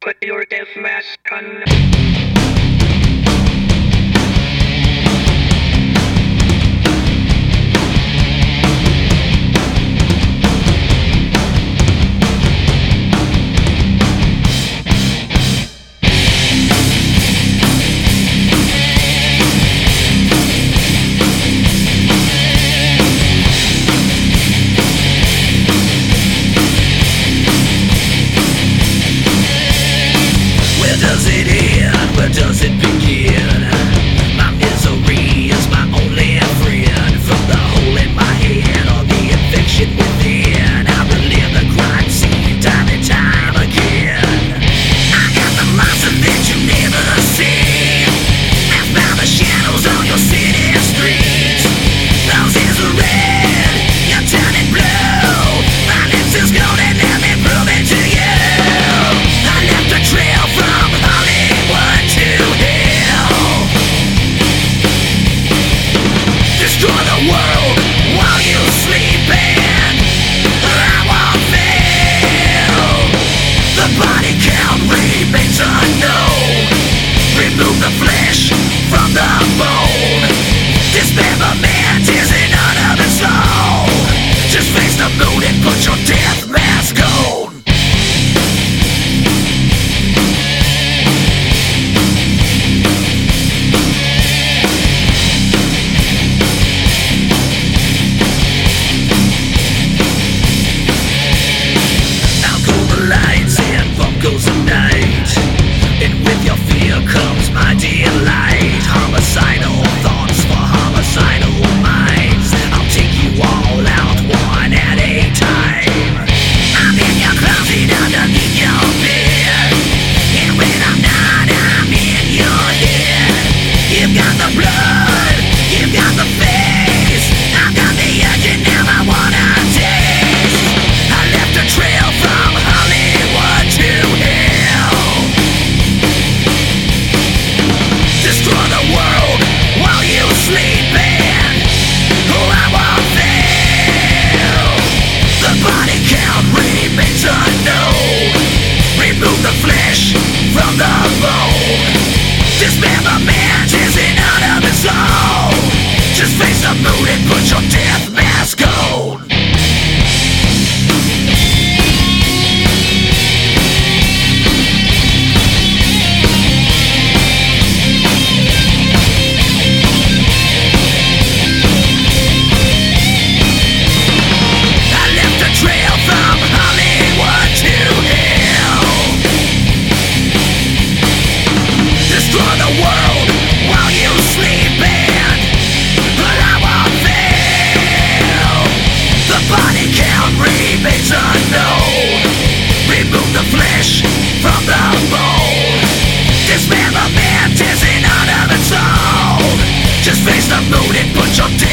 Put your death mask on. Does it end? Where does it begin? My misery is my only friend. From the hole in my head or the infection within, I relive the crime scene time and time again. I got the monster that you never see. I've found the shadows on your city streets. Those ears are red, you're turning blue. My lips is golden, let me prove it to you. I left a trail from Hollywood to hell. Destroy the world while you're sleeping. I won't fail. The body count remains unknown. Remove the flesh from the bone. Dismemberment isn't none of its own. Just face the moon and put your death mask on. Goes the night, and with your fear comes my delight. Homicidal thoughts for homicidal minds. I'll take you all out one at a time. I'm in your closet underneath your bed, and when I'm not, I'm in your head. You've got the blood, you've got the face. I've got the urge you never wanna taste. I left a trail from Hollywood to hell. Destroy the world while you're sleeping. Oh, I won't fail. The body count remains unknown. Remove the flesh from the bone. Dismemberment isn't none of its own. Just face the moon and put your death mask on. Unknown. Remove the flesh from the bone. Dismemberment isn't none of its own. Just face the moon and put your